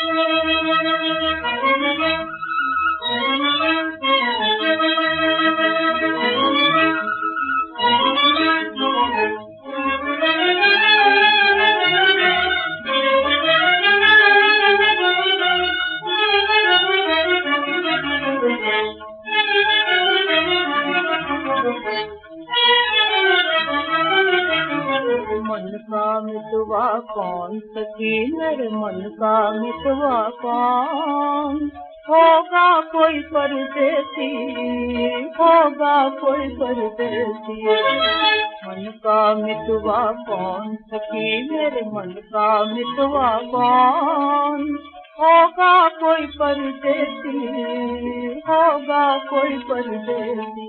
मन का मितवा कौन सखी मेरे मन का मितवा कौन, होगा कोई परदेसी, होगा कोई परदेसी। मन का मितवा कौन सखी मेरे मन का मितवा कौन, होगा कोई परदेसी, होगा कोई परदेसी।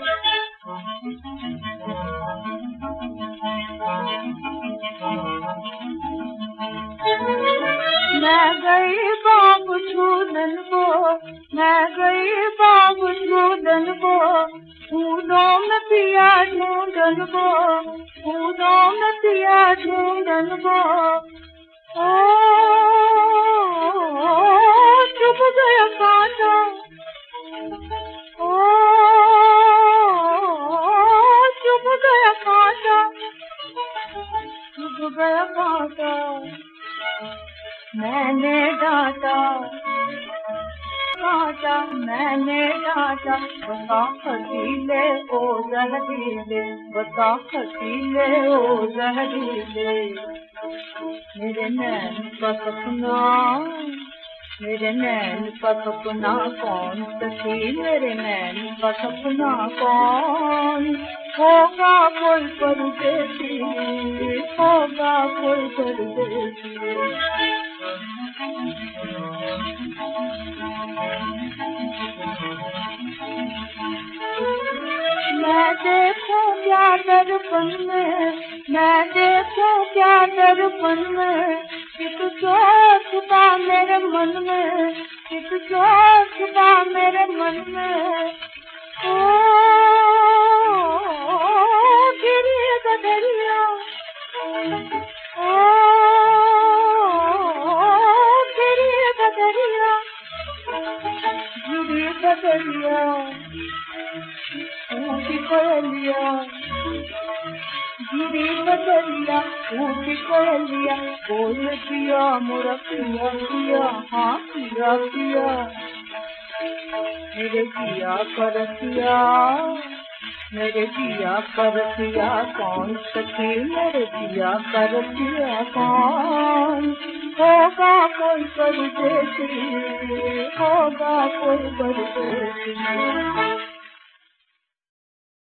मैं गई बाग छूदन को, मैं गई बाग छूदन को, फूलों में पिया ढूंढन को, फूलों में पिया ढूंढन को। ओ चुभ गया कांटा, ओ चुभ गया कांटा, चुभ गया कांटा। मैंने डांटा कांटा, मैंने डांटा। बता खतीले ओ जहरीले, बता खतीले ओ जहरीले। मेरे नैन का सपना, मेरे नैन का सपना कौन सखी मेरे नैन का सपना कौन, होगा कोई परदेसी, होगा कोई परदेसी। मैं देखूं क्या दर्पण में, मैं देखूं क्या दर्पण में, कित छुपा मेरे मन में, कित छुपा मेरे मन में। ओ गिरी गदरिया, ओ गिरी गदरिया, गिरी गदरिया। ऊँची कोयलिया, गिरी बदलिया, ऊँची कोयलिया। बोल पिया मोरा पिया पिया, हाँ पिया पिया। मेरे पिया करतिया, मेरे पिया करतिया कौन सखी मेरे पिया करतिया कौन, होगा कोई परदेसी, होगा कोई परदेसी।